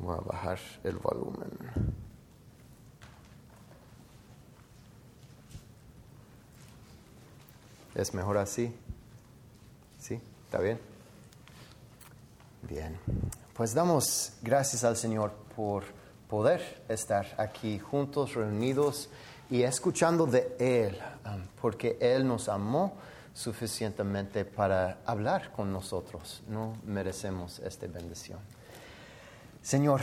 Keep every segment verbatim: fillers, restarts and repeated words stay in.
Voy a bajar el volumen. ¿Es mejor así? ¿Sí? ¿Está bien? Bien. Pues damos gracias al Señor por poder estar aquí juntos, reunidos y escuchando de Él, um, porque Él nos amó suficientemente para hablar con nosotros. No merecemos esta bendición. Señor,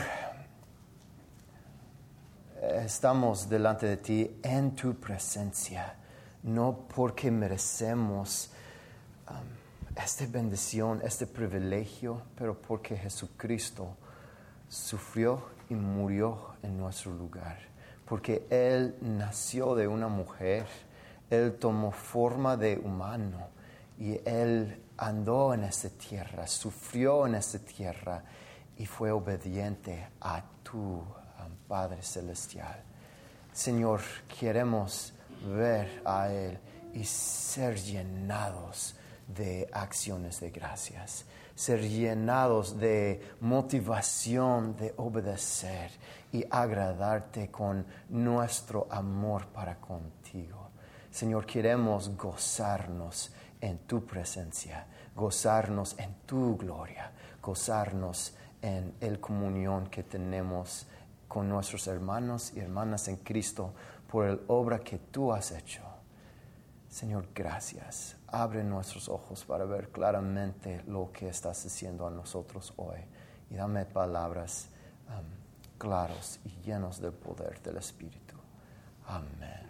estamos delante de ti en tu presencia, no porque merecemos um, esta bendición, este privilegio, pero porque Jesucristo sufrió y murió en nuestro lugar, porque Él nació de una mujer, Él tomó forma de humano y Él andó en esta tierra, sufrió en esta tierra y fue obediente a tu um, Padre Celestial. Señor, queremos ver a Él y ser llenados de acciones de gracias, ser llenados de motivación de obedecer y agradarte con nuestro amor para contigo. Señor, queremos gozarnos en tu presencia, gozarnos en tu gloria, gozarnos en la comunión que tenemos con nuestros hermanos y hermanas en Cristo por la obra que tú has hecho. Señor, gracias. Abre nuestros ojos para ver claramente lo que estás haciendo a nosotros hoy. Y dame palabras um, claras y llenas del poder del Espíritu. Amén.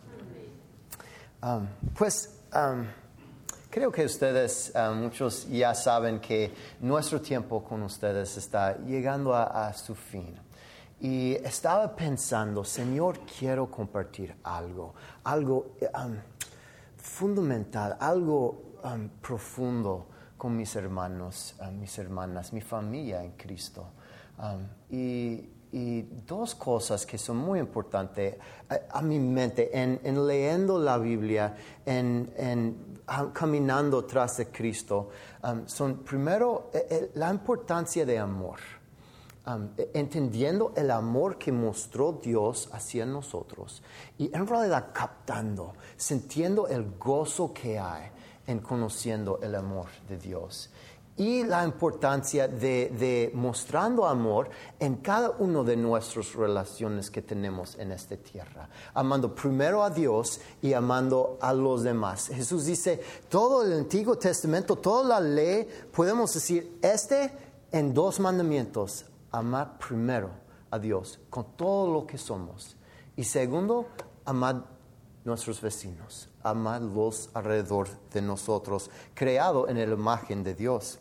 Um, pues um, creo que ustedes, uh, muchos ya saben que nuestro tiempo con ustedes está llegando a, a su fin. Y estaba pensando, Señor, quiero compartir algo, algo um, fundamental, algo um, profundo con mis hermanos, uh, mis hermanas, mi familia en Cristo. Um, y, y dos cosas que son muy importantes a, a mi mente en, en leyendo la Biblia, en, en uh, caminando tras de Cristo, um, son primero eh, eh, la importancia de amor. Um, entendiendo el amor que mostró Dios hacia nosotros y en realidad captando, sintiendo el gozo que hay en conociendo el amor de Dios y la importancia de, de mostrando amor en cada una de nuestras relaciones que tenemos en esta tierra, amando primero a Dios y amando a los demás. Jesús dice, todo el Antiguo Testamento, toda la ley, podemos decir este en dos mandamientos: amar primero a Dios con todo lo que somos. Y segundo, amar nuestros vecinos, amar los alrededor de nosotros, creado en la imagen de Dios.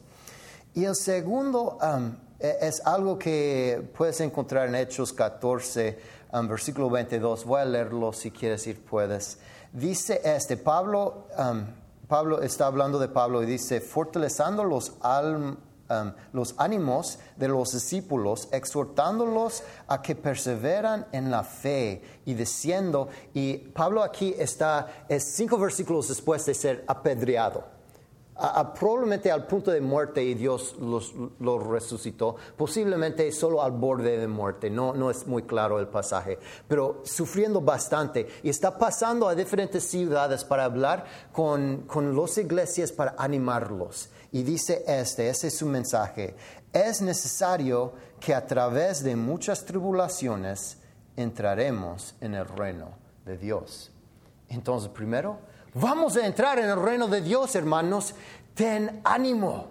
Y el segundo um, es algo que puedes encontrar en Hechos catorce, um, versículo veintidós. Voy a leerlo si quieres ir, puedes. Dice este, Pablo, um, Pablo está hablando de Pablo y dice, fortalezando los almas, Um, los ánimos de los discípulos, exhortándolos a que perseveran en la fe y diciendo, y Pablo aquí está, es cinco versículos después de ser apedreado, a, a, probablemente al punto de muerte, y Dios los, los resucitó, posiblemente solo al borde de muerte, no, no es muy claro el pasaje, pero sufriendo bastante, y está pasando a diferentes ciudades para hablar con, con las iglesias para animarlos. Y dice este, ese es su mensaje: es necesario que a través de muchas tribulaciones entraremos en el reino de Dios. Entonces, primero, vamos a entrar en el reino de Dios, hermanos. Ten ánimo.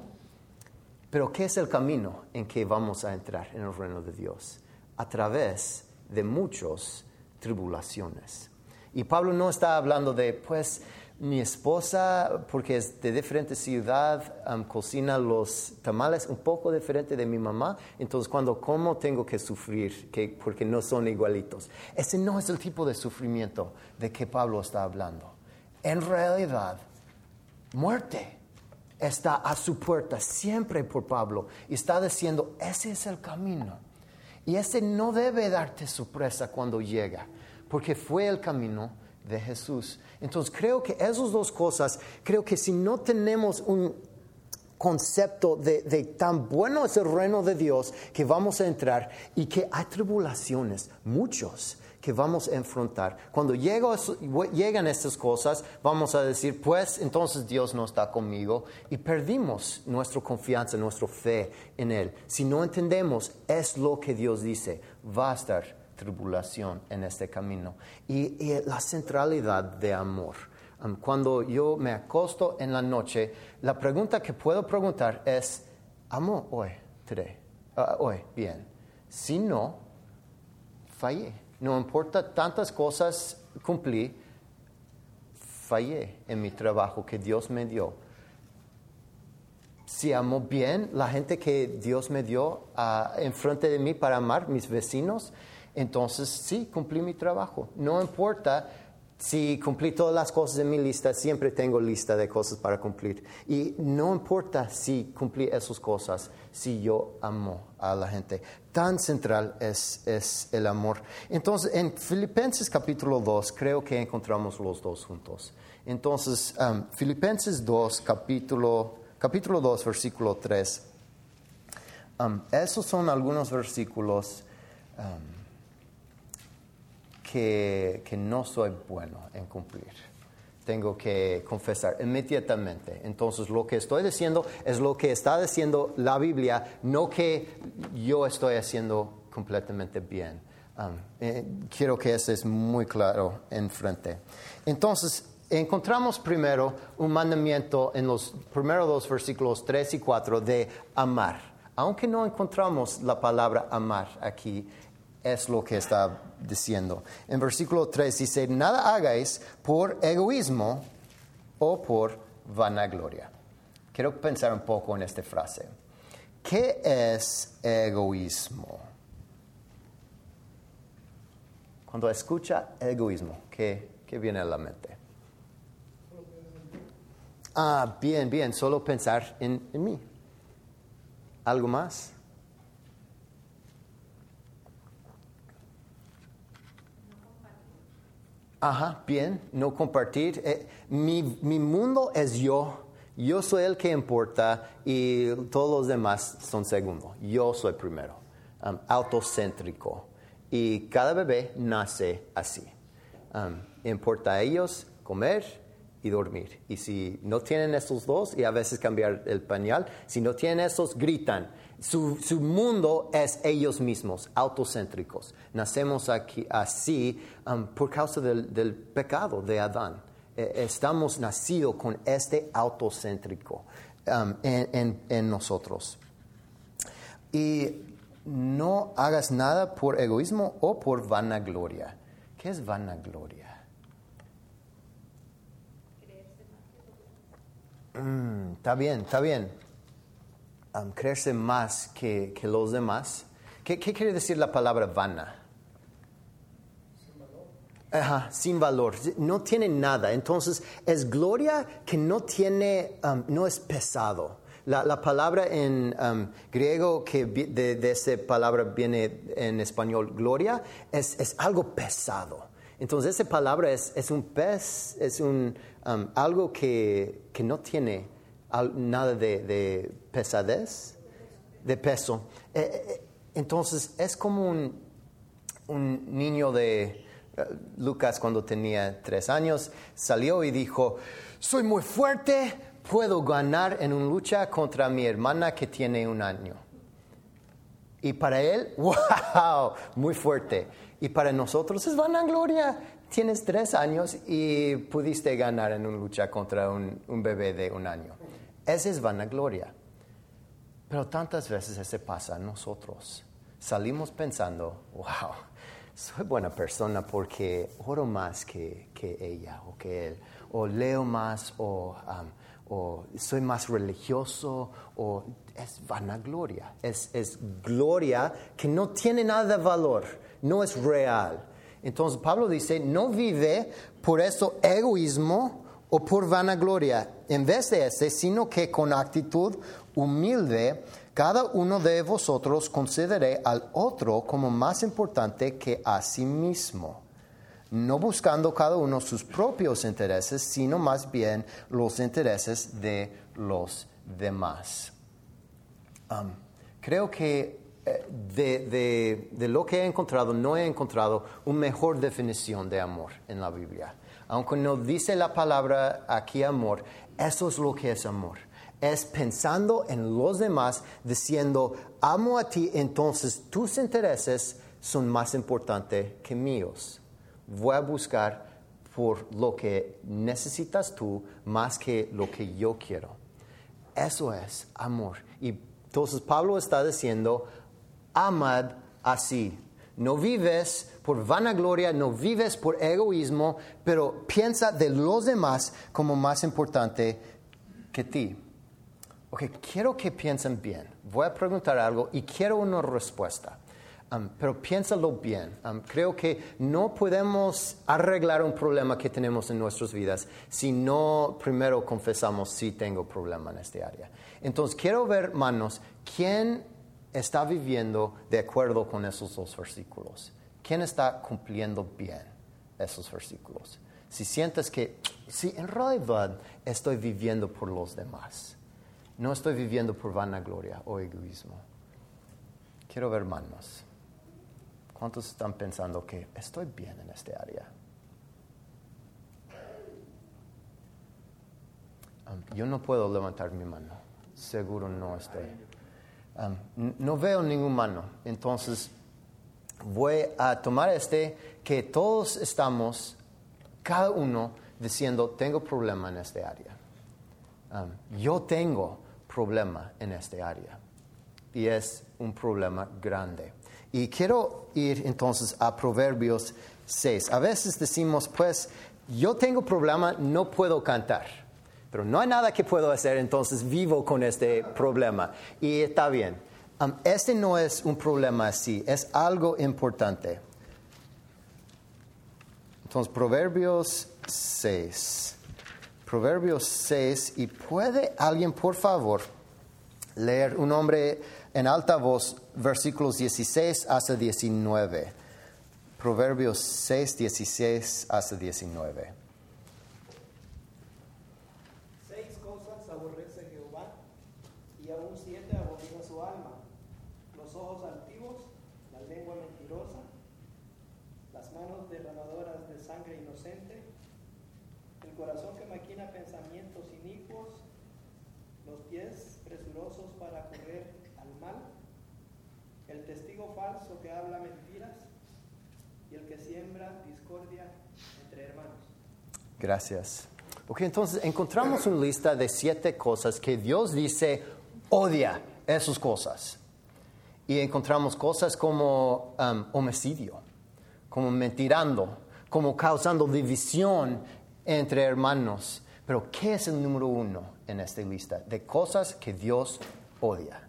Pero ¿qué es el camino en que vamos a entrar en el reino de Dios? A través de muchas tribulaciones. Y Pablo no está hablando de, pues, mi esposa, porque es de diferente ciudad, um, cocina los tamales un poco diferente de mi mamá. Entonces, cuando como, tengo que sufrir que, porque no son igualitos. Ese no es el tipo de sufrimiento de que Pablo está hablando. En realidad, muerte está a su puerta siempre por Pablo. Y está diciendo, ese es el camino. Y ese no debe darte sorpresa cuando llega, porque fue el camino de Jesús. Entonces creo que esas dos cosas, creo que si no tenemos un, concepto de, de tan bueno es el reino de Dios que vamos a entrar y que hay tribulaciones, muchos, que vamos a enfrentar. Cuando llego, llegan estas cosas, vamos a decir, pues entonces Dios no está conmigo y perdimos nuestra confianza, nuestra fe en Él. Si no entendemos, es lo que Dios dice, va a estar tribulación en este camino. Y, y la centralidad de amor. Um, cuando yo me acosto en la noche, la pregunta que puedo preguntar es, ¿amo hoy? Today. Uh, hoy, bien. Si no, fallé. No importa tantas cosas cumplí, fallé en mi trabajo que Dios me dio. Si amo bien la gente que Dios me dio uh, enfrente de mí para amar, mis vecinos, entonces sí, cumplí mi trabajo. No importa si cumplí todas las cosas en mi lista, siempre tengo lista de cosas para cumplir. Y no importa si cumplí esas cosas, si yo amo a la gente. Tan central es, es el amor. Entonces, en Filipenses capítulo dos, creo que encontramos los dos juntos. Entonces, um, Filipenses dos, capítulo, capítulo dos, versículo tres. Um, esos son algunos versículos Um, Que, que no soy bueno en cumplir. Tengo que confesar inmediatamente. Entonces, lo que estoy diciendo es lo que está diciendo la Biblia, no que yo estoy haciendo completamente bien. Um, eh, quiero que eso es muy claro enfrente. Entonces, encontramos primero un mandamiento en los primeros dos versículos tres y cuatro de amar. Aunque no encontramos la palabra amar aquí, es lo que está diciendo. En versículo tres dice, nada hagáis por egoísmo o por vanagloria. Quiero pensar un poco en esta frase. ¿Qué es egoísmo? Cuando escucha egoísmo, ¿qué, qué viene a la mente? Ah, bien, bien, solo pensar en, en mí. ¿Algo más? Ajá, bien, no compartir. Eh, mi, mi mundo es yo. Yo soy el que importa y todos los demás son segundo. Yo soy primero. Um, autocéntrico. Y cada bebé nace así. Um, importa a ellos comer y dormir. Y si no tienen estos dos, y a veces cambiar el pañal, si no tienen estos, gritan. Su, su mundo es ellos mismos, autocéntricos. Nacemos aquí así um, por causa del, del pecado de Adán. Eh, estamos nacidos con este autocéntrico um, en, en, en nosotros. Y no hagas nada por egoísmo o por vanagloria. ¿Qué es vanagloria? Mm, está bien, está bien. Um, creerse más que, que los demás. ¿Qué, ¿Qué quiere decir la palabra vana? Sin valor. Ajá, sin valor. No tiene nada. Entonces, es gloria que no tiene, um, no es pesado. La, la palabra en um, griego que de, de esa palabra viene en español, gloria, es, es algo pesado. Entonces, esa palabra es, es un pez, es un, um, algo que, que no tiene nada de, de pesadez, de peso. Eh, eh, entonces, es como un, un niño de uh, Lucas cuando tenía tres años, salió y dijo, soy muy fuerte, puedo ganar en una lucha contra mi hermana que tiene un año. Y para él, wow, muy fuerte. Y para nosotros es vanagloria. Tienes tres años y pudiste ganar en una lucha contra un, un bebé de un año. Esa es vanagloria. Pero tantas veces eso pasa a nosotros. Salimos pensando, wow, soy buena persona porque oro más que, que ella o que él. O leo más o, um, o soy más religioso. O es vanagloria. Es, es gloria que no tiene nada de valor. No es real. Entonces Pablo dice, no vive por eso egoísmo o por vanagloria, en vez de ese, sino que con actitud humilde, cada uno de vosotros considere al otro como más importante que a sí mismo. no buscando cada uno sus propios intereses, sino más bien los intereses de los demás. Um, creo que eh, de, de, de lo que he encontrado, no he encontrado una mejor definición de amor en la Biblia. Aunque no dice la palabra aquí amor, eso es lo que es amor. Es pensando en los demás, diciendo, amo a ti, entonces tus intereses son más importantes que míos. Voy a buscar por lo que necesitas tú más que lo que yo quiero. Eso es amor. Y entonces Pablo está diciendo, amad así. No vives por vanagloria, no vives por egoísmo, pero piensa de los demás como más importante que ti. Ok, quiero que piensen bien. Voy a preguntar algo y quiero una respuesta. Um, pero piénsalo bien. Um, creo que no podemos arreglar un problema que tenemos en nuestras vidas si no primero confesamos si tengo problema en este área. Entonces, quiero ver, manos, ¿quién está viviendo de acuerdo con esos dos versículos? ¿Quién está cumpliendo bien esos versículos? Si sientes que, sí, en realidad estoy viviendo por los demás. No estoy viviendo por vanagloria o egoísmo. Quiero ver manos. ¿Cuántos están pensando que estoy bien en este área? Um, yo no puedo levantar mi mano. Seguro no estoy. Um, no veo ninguna mano. Entonces, voy a tomar este que todos estamos, cada uno, diciendo, tengo problema en este área. Um, yo tengo problema en este área. Y es un problema grande. Y quiero ir entonces a Proverbios seis. A veces decimos, pues, yo tengo problema, no puedo cantar. Pero no hay nada que puedo hacer, entonces vivo con este problema. Y está bien. Um, este no es un problema así, es algo importante. Entonces, Proverbios seis. Proverbios seis. Y puede alguien, por favor, leer un hombre en alta voz, versículos dieciséis hasta diecinueve. Proverbios seis, dieciséis hasta diecinueve. Seis cosas aborrece Jehová, y aún siete abomina su alma: los ojos altivos, la lengua mentirosa, las manos derramadoras de sangre inocente, el corazón que maquina pensamientos inicuos, los pies presurosos para correr al mal, el testigo falso que habla mentiras y el que siembra discordia entre hermanos. Gracias. Ok, entonces encontramos una lista de siete cosas que Dios dice odia esas cosas. Y encontramos cosas como um, homicidio, como mentirando, como causando división entre hermanos. Pero ¿qué es el número uno en esta lista de cosas que Dios odia?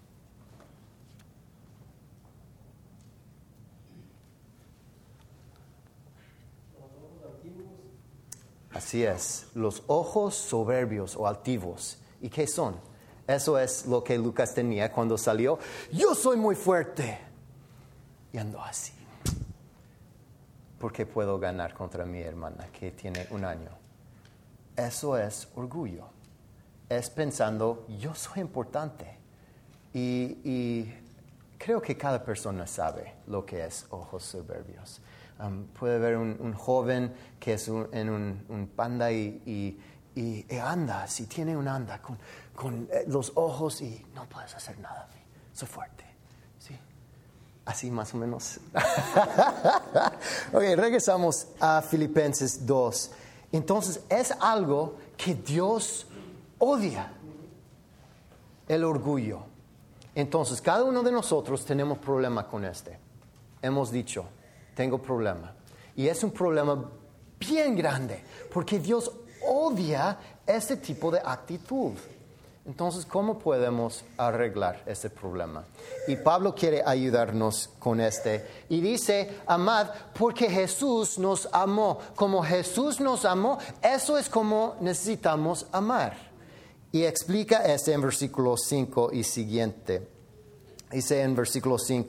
Así es, los ojos soberbios o altivos. ¿Y qué son? Eso es lo que Lucas tenía cuando salió. Yo soy muy fuerte. Y ando así. Porque puedo ganar contra mi hermana que tiene un año. Eso es orgullo. Es pensando, yo soy importante. Y, y creo que cada persona sabe lo que es ojos soberbios. Um, puede ver un, un joven que es un, en un, un panda y, y, y, y anda, si tiene un anda con, con eh, los ojos y no puedes hacer nada. Soy fuerte. ¿Sí? Así más o menos. Ok, regresamos a Filipenses dos. Entonces, es algo que Dios odia. El orgullo. Entonces, cada uno de nosotros tenemos problema con este. Hemos dicho, tengo problema. Y es un problema bien grande, porque Dios odia este tipo de actitud. Entonces, ¿cómo podemos arreglar este problema? Y Pablo quiere ayudarnos con este. Y dice, amad, porque Jesús nos amó. Como Jesús nos amó, eso es como necesitamos amar. Y explica este en versículo cinco y siguiente. Dice en versículo cinco,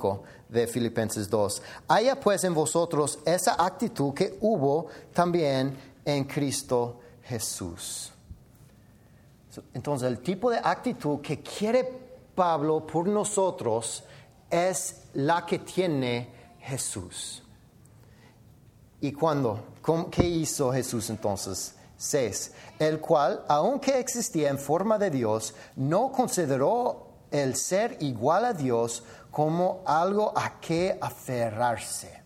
de Filipenses dos. Haya pues en vosotros esa actitud que hubo también en Cristo Jesús. Entonces, el tipo de actitud que quiere Pablo por nosotros es la que tiene Jesús. ¿Y cuándo? ¿Qué hizo Jesús entonces? seis. El cual, aunque existía en forma de Dios, no consideró el ser igual a Dios como algo a que aferrarse,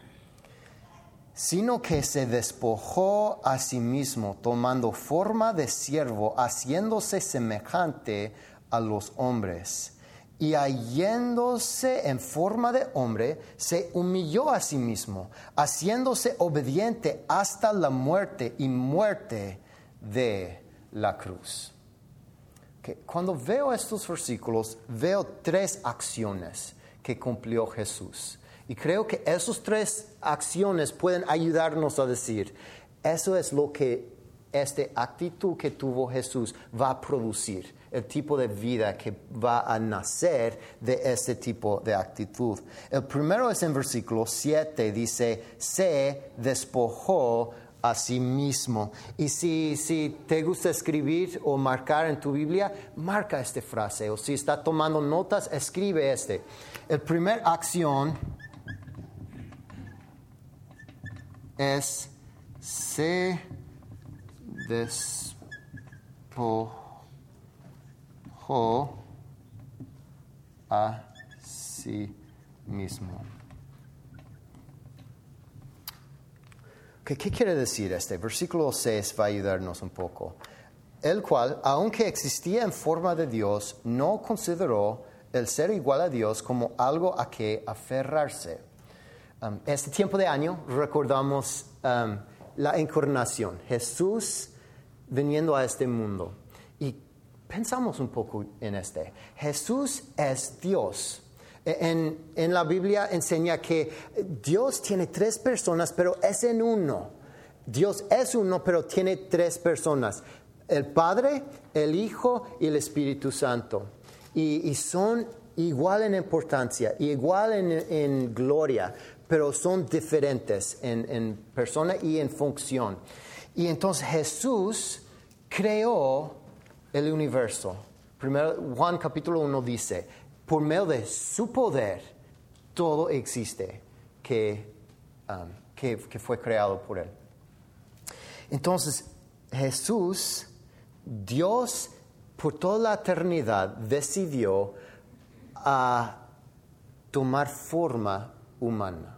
sino que se despojó a sí mismo, tomando forma de siervo, haciéndose semejante a los hombres. Y hallándose en forma de hombre, se humilló a sí mismo, haciéndose obediente hasta la muerte y muerte de la cruz. Okay. Cuando veo estos versículos, veo tres acciones que cumplió Jesús. Y creo que esas tres acciones pueden ayudarnos a decir, eso es lo que esta actitud que tuvo Jesús va a producir, el tipo de vida que va a nacer de este tipo de actitud. El primero es en versículo siete, dice, se despojó a sí mismo. Y si, si te gusta escribir o marcar en tu Biblia, marca esta frase. O si está tomando notas, escribe este. El primer acción es se despojó a sí mismo. ¿Qué, ¿Qué quiere decir este? Versículo seis va a ayudarnos un poco. El cual, aunque existía en forma de Dios, no consideró el ser igual a Dios como algo a que aferrarse. Um, este tiempo de año recordamos um, la encarnación, Jesús viniendo a este mundo. Y pensamos un poco en este. Jesús es Dios. En, en la Biblia enseña que Dios tiene tres personas, pero es en uno. Dios es uno, pero tiene tres personas. El Padre, el Hijo y el Espíritu Santo. Y, y son igual en importancia, igual en, en gloria, pero son diferentes en, en persona y en función. Y entonces Jesús creó el universo. Primero, Juan capítulo uno dice, por medio de su poder, todo existe que, um, que, que fue creado por él. Entonces, Jesús, Dios, por toda la eternidad, decidió a tomar forma humana.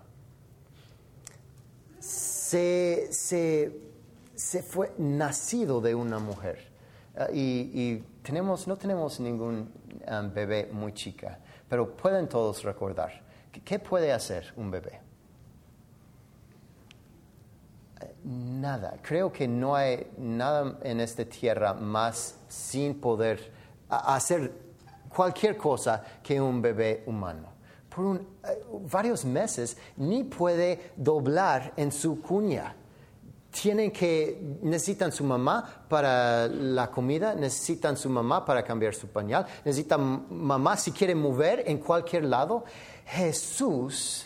Se, se, se fue nacido de una mujer. Uh, y, y tenemos, no tenemos ningún um, bebé muy chica, pero pueden todos recordar. ¿Qué, qué puede hacer un bebé? Uh, nada. Creo que no hay nada en esta tierra más sin poder a, hacer cualquier cosa que un bebé humano. Por un, uh, varios meses ni puede doblar en su cuña. Tienen que, necesitan su mamá para la comida, necesitan su mamá para cambiar su pañal, necesitan mamá si quiere mover en cualquier lado. Jesús,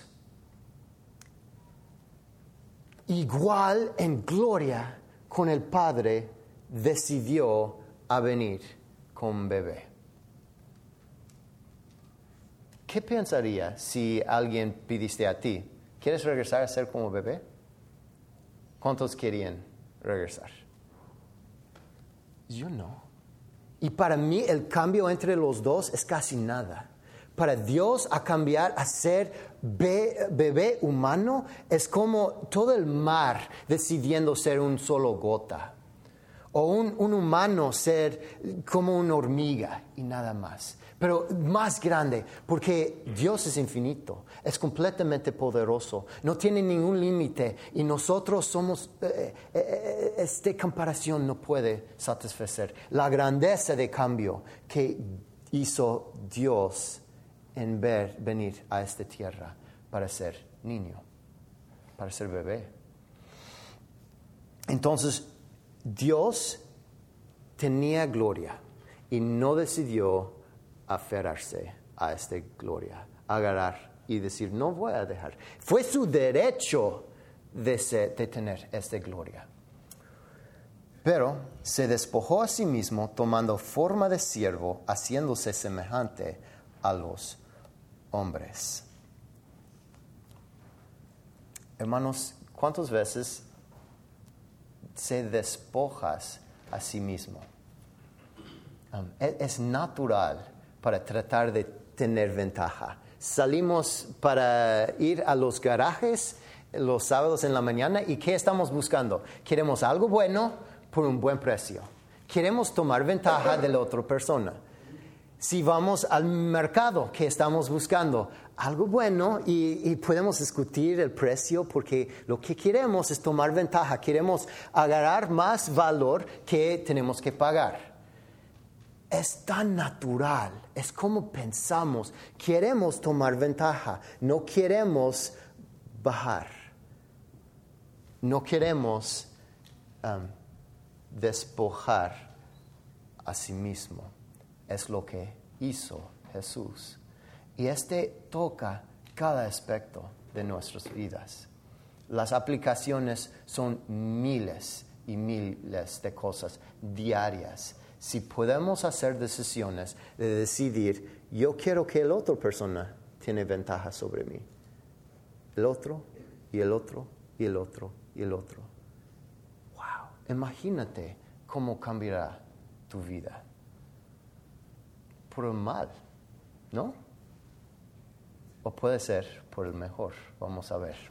igual en gloria con el Padre, decidió a venir con bebé. ¿Qué pensaría si alguien pidiste a ti, ¿quieres regresar a ser como bebé? ¿Cuántos querían regresar? Yo no. Y para mí el cambio entre los dos es casi nada. Para Dios a cambiar a ser be- bebé humano es como todo el mar decidiendo ser un solo gota. O un, un humano ser como una hormiga y nada más. Pero más grande, porque Dios es infinito, es completamente poderoso, no tiene ningún límite y nosotros somos, eh, eh, esta comparación no puede satisfacer la grandeza de cambio que hizo Dios en ver venir a esta tierra para ser niño, para ser bebé. Entonces, Dios tenía gloria y no decidió aferrarse a esta gloria, agarrar y decir, no voy a dejar. Fue su derecho de, ser, de tener esta gloria. Pero se despojó a sí mismo, tomando forma de siervo, haciéndose semejante a los hombres. Hermanos, ¿cuántas veces se despojas a sí mismo? Um, es, es natural para tratar de tener ventaja. Salimos para ir a los garajes los sábados en la mañana y ¿qué estamos buscando? Queremos algo bueno por un buen precio. Queremos tomar ventaja de la otra persona. Si vamos al mercado, ¿qué estamos buscando? Algo bueno y, y podemos discutir el precio porque lo que queremos es tomar ventaja. Queremos agarrar más valor que tenemos que pagar. Es tan natural, es como pensamos. Queremos tomar ventaja, no queremos bajar. No queremos um, despojar a sí mismo. Es lo que hizo Jesús. Y este toca cada aspecto de nuestras vidas. Las aplicaciones son miles y miles de cosas diarias. Si podemos hacer decisiones de decidir, yo quiero que la otra persona tiene ventaja sobre mí. El otro, y el otro, y el otro, y el otro. Wow, imagínate cómo cambiará tu vida. Por el mal, ¿no? O puede ser por el mejor. Vamos a ver.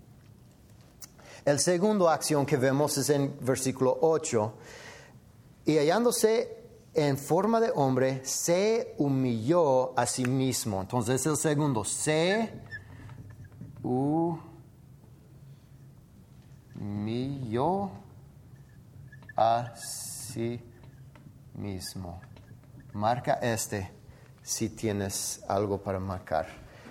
El segundo acción que vemos es en versículo ocho. Y hallándose en forma de hombre, se humilló a sí mismo. Entonces el segundo, se humilló a sí mismo. Marca este si tienes algo para marcar.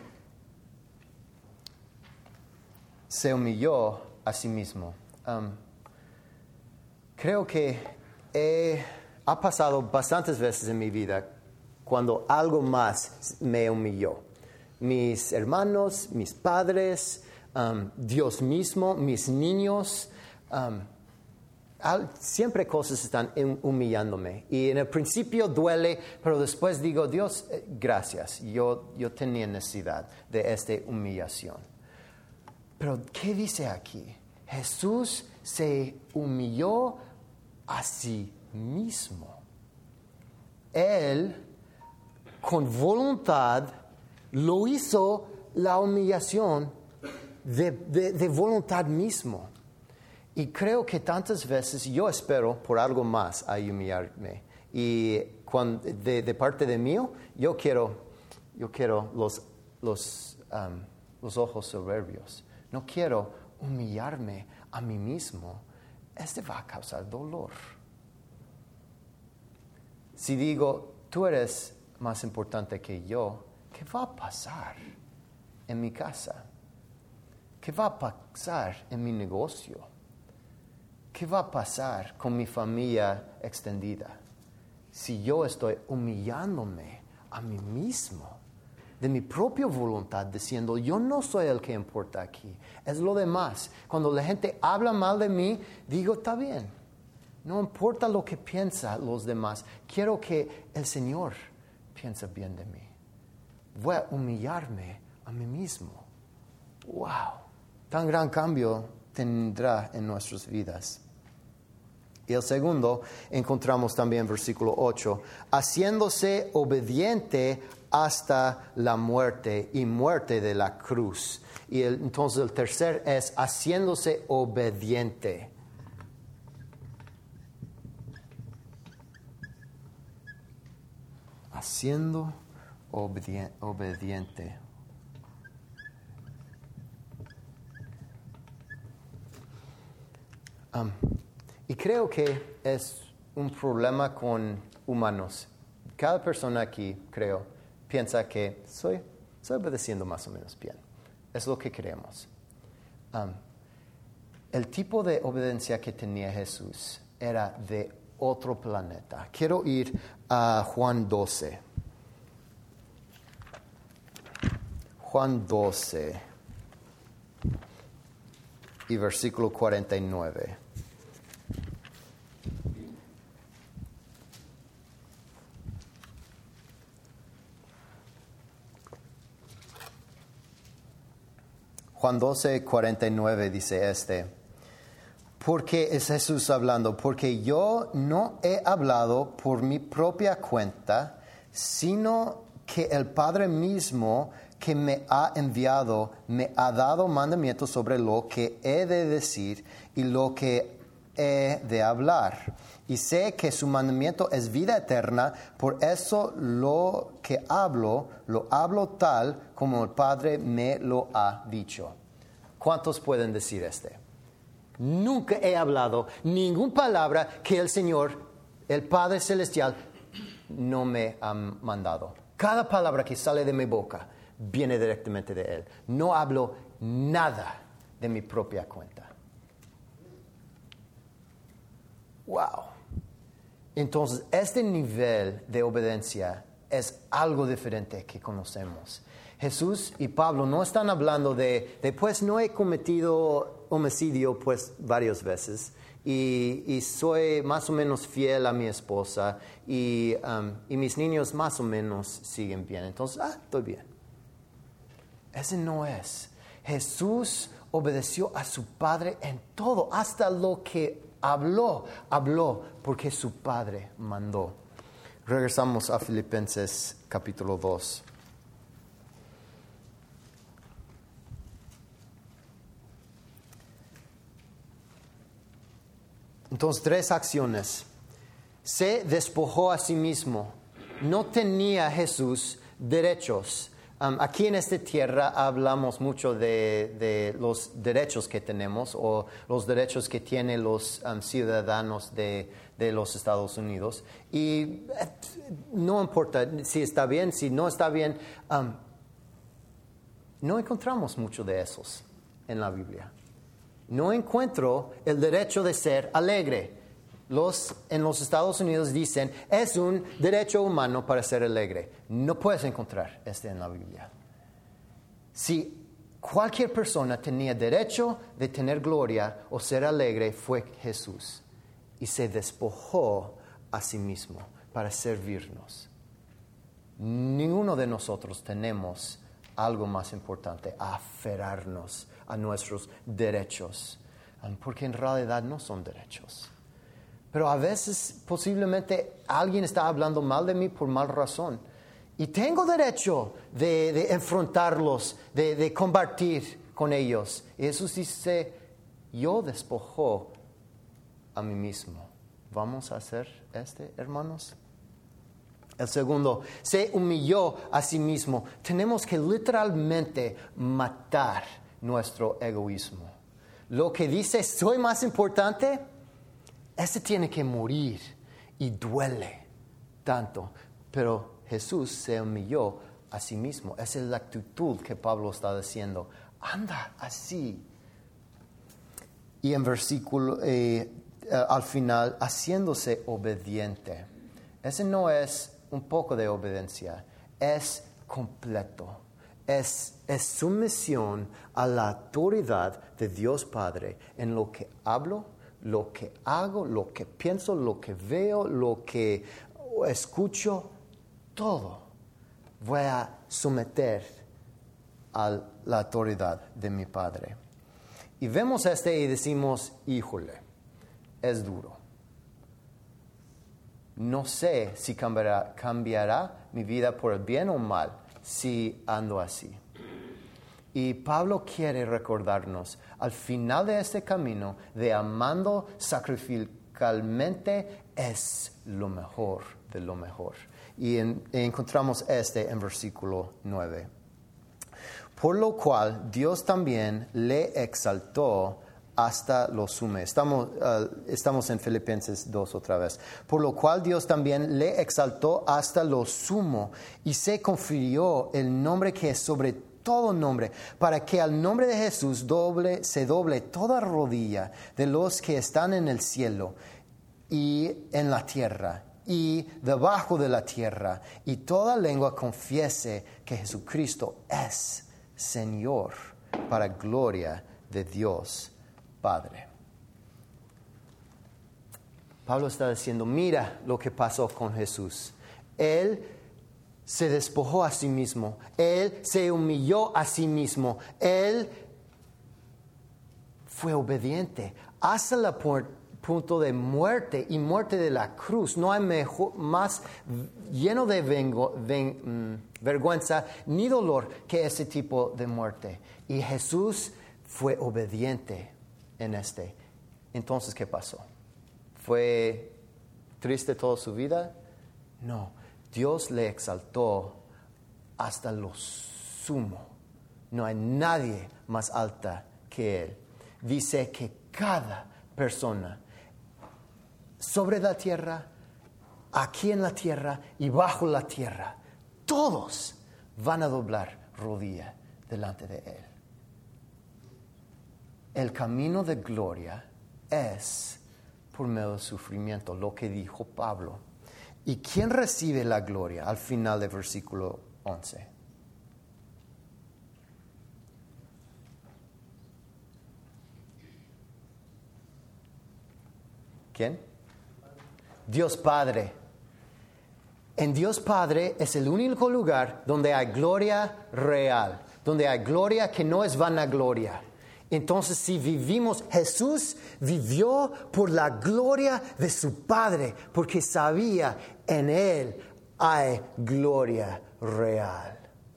Se humilló a sí mismo. Um, creo que he, ha pasado bastantes veces en mi vida cuando algo más me humilló. Mis hermanos, mis padres, um, Dios mismo, mis niños. Um, Siempre cosas están humillándome. Y en el principio duele, pero después digo, Dios, gracias. Yo, yo tenía necesidad de esta humillación. Pero, ¿qué dice aquí? Jesús se humilló a sí mismo. Él, con voluntad, lo hizo la humillación de, de, de voluntad mismo. Y creo que tantas veces yo espero por algo más a humillarme. Y cuando, de, de parte de mí, yo quiero, yo quiero los, los, um, los ojos soberbios. No quiero humillarme a mí mismo. Este va a causar dolor. Si digo, tú eres más importante que yo, ¿qué va a pasar en mi casa? ¿Qué va a pasar en mi negocio? ¿Qué va a pasar con mi familia extendida si yo estoy humillándome a mí mismo de mi propia voluntad, diciendo yo no soy el que importa aquí, es lo demás? Cuando la gente habla mal de mí, digo, está bien, no importa lo que piensan los demás, quiero que el Señor piense bien de mí. Voy a humillarme a mí mismo. ¡Wow! Tan gran cambio tendrá en nuestras vidas. Y el segundo, encontramos también en versículo ocho, haciéndose obediente hasta la muerte y muerte de la cruz. Y el, entonces el tercer es haciéndose obediente. Haciendo obedi- obediente. Um, y creo que es un problema con humanos. Cada persona aquí, creo, piensa que soy, soy obedeciendo más o menos bien. Es lo que creemos. Um, el tipo de obediencia que tenía Jesús era de otro planeta. Quiero ir a Juan doce. Juan doce y versículo cuarenta y nueve. Juan doce, cuarenta y nueve dice este, porque es Jesús hablando, porque yo no he hablado por mi propia cuenta, sino que el Padre mismo que me ha enviado me ha dado mandamientos sobre lo que he de decir y lo que he de hablar. Y sé que su mandamiento es vida eterna, por eso lo que hablo, lo hablo tal como el Padre me lo ha dicho. ¿Cuántos pueden decir este? Nunca he hablado ninguna palabra que el Señor, el Padre Celestial, no me ha mandado. Cada palabra que sale de mi boca viene directamente de Él. No hablo nada de mi propia cuenta. Wow. Entonces, este nivel de obediencia es algo diferente que conocemos. Jesús y Pablo no están hablando de, de pues no he cometido homicidio pues varias veces y, y soy más o menos fiel a mi esposa y, um, y mis niños más o menos siguen bien. Entonces, ah, estoy bien. Ese no es. Jesús obedeció a su Padre en todo, hasta lo que habló, habló porque su Padre mandó. Regresamos a Filipenses capítulo dos. Entonces, tres acciones. Se despojó a sí mismo. No tenía Jesús derechos. Um, aquí en esta tierra hablamos mucho de, de los derechos que tenemos o los derechos que tienen los um, ciudadanos de, de los Estados Unidos. Y eh, no importa si está bien, si no está bien. Um, no encontramos mucho de esos en la Biblia. No encuentro el derecho de ser alegre. Los, en los Estados Unidos dicen, es un derecho humano para ser alegre. No puedes encontrar este en la Biblia. Si cualquier persona tenía derecho de tener gloria o ser alegre, fue Jesús. Y se despojó a sí mismo para servirnos. Ninguno de nosotros tenemos algo más importante, aferrarnos a nuestros derechos, porque en realidad no son derechos. Pero a veces posiblemente alguien está hablando mal de mí por mal razón. Y tengo derecho de, de enfrentarlos, de, de combatir con ellos. Y Jesús dice, yo despojo a mí mismo. ¿Vamos a hacer este, hermanos? El segundo, se humilló a sí mismo. Tenemos que literalmente matar nuestro egoísmo. Lo que dice, soy más importante, ese tiene que morir y duele tanto. Pero Jesús se humilló a sí mismo. Esa es la actitud que Pablo está diciendo. Anda así. Y en versículo, eh, eh, al final, haciéndose obediente. Ese no es un poco de obediencia, es completo. Es, es sumisión a la autoridad de Dios Padre en lo que hablo, lo que hago, lo que pienso, lo que veo, lo que escucho, todo voy a someter a la autoridad de mi Padre. Y vemos este y decimos, híjole, es duro. No sé si cambiará, cambiará mi vida por el bien o mal si ando así. Y Pablo quiere recordarnos al final de este camino de amando sacrificalmente es lo mejor de lo mejor. Y en, encontramos este en versículo nueve. Por lo cual Dios también le exaltó hasta lo sumo. Estamos, uh, estamos en Filipenses dos otra vez. Por lo cual Dios también le exaltó hasta lo sumo y se confirió el nombre que es sobre todo nombre, para que al nombre de Jesús doble, se doble toda rodilla de los que están en el cielo y en la tierra y debajo de la tierra, y toda lengua confiese que Jesucristo es Señor, para gloria de Dios Padre. Pablo está diciendo, mira lo que pasó con Jesús. Él se despojó a sí mismo. Él se humilló a sí mismo. Él fue obediente hasta el punto de muerte y muerte de la cruz. No hay mejor, más lleno de vengo, ven, mm, vergüenza ni dolor que ese tipo de muerte. Y Jesús fue obediente en este. Entonces, ¿qué pasó? ¿Fue triste toda su vida? No. Dios le exaltó hasta lo sumo. No hay nadie más alta que Él. Dice que cada persona sobre la tierra, aquí en la tierra y bajo la tierra, todos van a doblar rodilla delante de Él. El camino de gloria es por medio del sufrimiento, lo que dijo Pablo. ¿Y quién recibe la gloria al final del versículo once? ¿Quién? Dios Padre. En Dios Padre es el único lugar donde hay gloria real, donde hay gloria que no es vanagloria. Entonces, si vivimos, Jesús vivió por la gloria de su Padre, porque sabía en Él hay gloria real.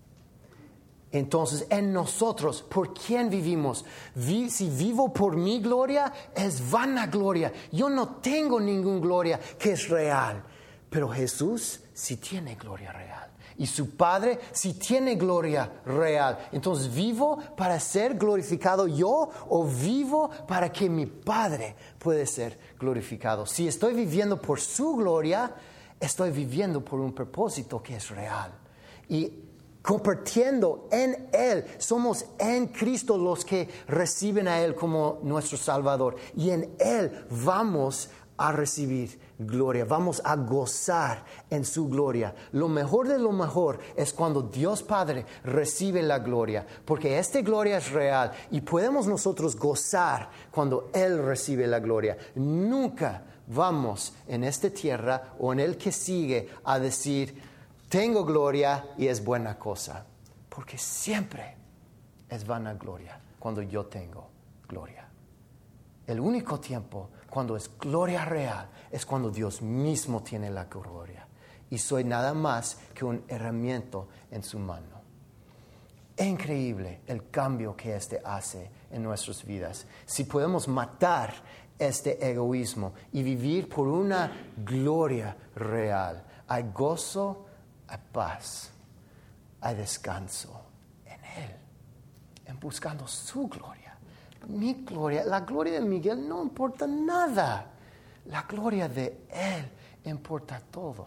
Entonces, en nosotros, ¿por quién vivimos? Vi, si vivo por mi gloria, es vanagloria. Yo no tengo ninguna gloria que es real. Pero Jesús sí tiene gloria real. Y su Padre sí tiene gloria real. Entonces, ¿vivo para ser glorificado yo o vivo para que mi Padre pueda ser glorificado? Si estoy viviendo por su gloria, estoy viviendo por un propósito que es real. Y compartiendo en Él, somos en Cristo los que reciben a Él como nuestro Salvador. Y en Él vamos a recibir gloria, vamos a gozar en su gloria. Lo mejor de lo mejor es cuando Dios Padre recibe la gloria, porque esta gloria es real y podemos nosotros gozar cuando Él recibe la gloria. Nunca vamos en esta tierra o en el que sigue a decir, tengo gloria y es buena cosa, porque siempre es vanagloria cuando yo tengo gloria. El único tiempo cuando es gloria real es cuando Dios mismo tiene la gloria y soy nada más que un herramienta en su mano. Es increíble el cambio que este hace en nuestras vidas. Si podemos matar este egoísmo y vivir por una gloria real, hay gozo, hay paz, hay descanso en Él, en buscando su gloria. Mi gloria, la gloria de Miguel no importa nada. La gloria de Él importa todo.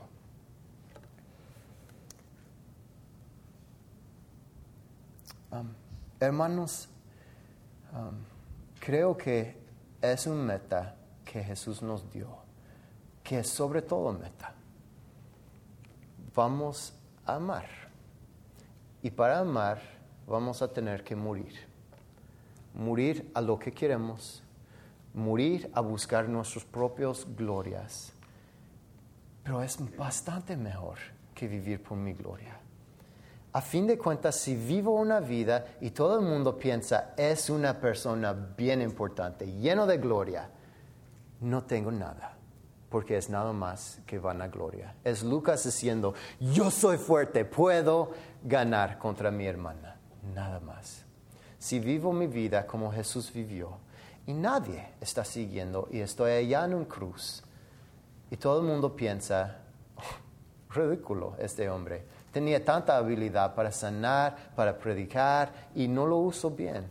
Um, hermanos, um, creo que es un meta que Jesús nos dio, que es sobre todo meta. Vamos a amar. Y para amar vamos a tener que morir. Morir a lo que queremos, morir a buscar nuestras propias glorias. Pero es bastante mejor que vivir por mi gloria. A fin de cuentas, si vivo una vida y todo el mundo piensa, es una persona bien importante, lleno de gloria, no tengo nada, porque es nada más que vanagloria. Es Lucas diciendo, yo soy fuerte, puedo ganar contra mi hermana, nada más. Si vivo mi vida como Jesús vivió y nadie está siguiendo y estoy allá en un cruz y todo el mundo piensa, oh, ridículo este hombre, tenía tanta habilidad para sanar, para predicar y no lo uso bien.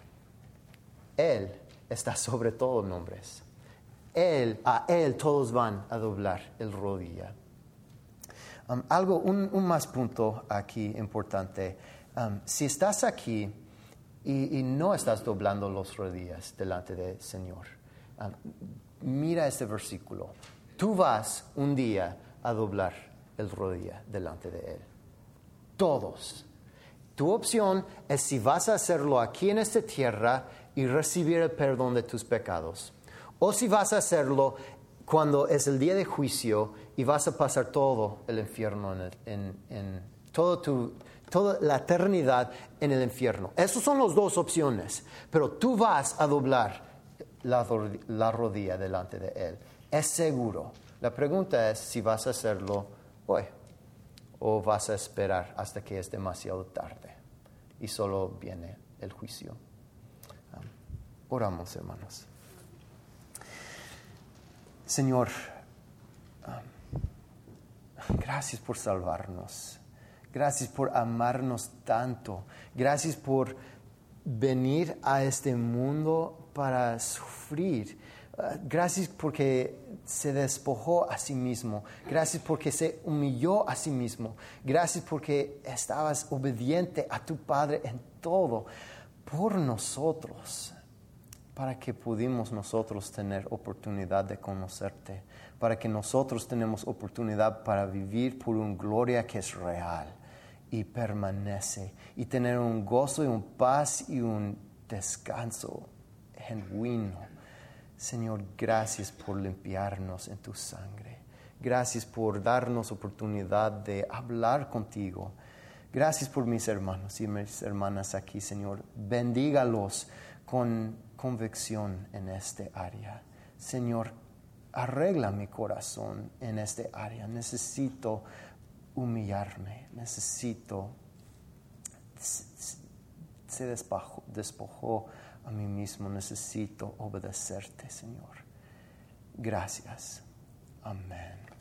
Él está sobre todos los nombres. Él, a Él todos van a doblar el rodilla. Um, algo, un, un más punto aquí importante. Um, si estás aquí Y, y no estás doblando los rodillas delante del Señor, um, mira este versículo. Tú vas un día a doblar el rodilla delante de Él. Todos. Tu opción es si vas a hacerlo aquí en esta tierra y recibir el perdón de tus pecados, o si vas a hacerlo cuando es el día de juicio y vas a pasar todo el infierno, en, el, en, en todo tu, toda la eternidad en el infierno. Esas son las dos opciones, pero tú vas a doblar la, la rodilla delante de Él. Es seguro. La pregunta es si vas a hacerlo hoy o vas a esperar hasta que es demasiado tarde y solo viene el juicio. Um, oramos, hermanos. Señor, um, gracias por salvarnos. Gracias por amarnos tanto. Gracias por venir a este mundo para sufrir. Uh, gracias porque se despojó a sí mismo. Gracias porque se humilló a sí mismo. Gracias porque estabas obediente a tu Padre en todo por nosotros, para que pudimos nosotros tener oportunidad de conocerte, para que nosotros tenemos oportunidad para vivir por una gloria que es real y permanece, y tener un gozo y un paz y un descanso genuino. Señor, gracias por limpiarnos en tu sangre. Gracias por darnos oportunidad de hablar contigo. Gracias por mis hermanos y mis hermanas aquí, Señor. Bendígalos con convicción en este área. Señor, arregla mi corazón en este área. Necesito humillarme. Necesito... Se despojó, despojó a mí mismo. Necesito obedecerte, Señor. Gracias. Amén.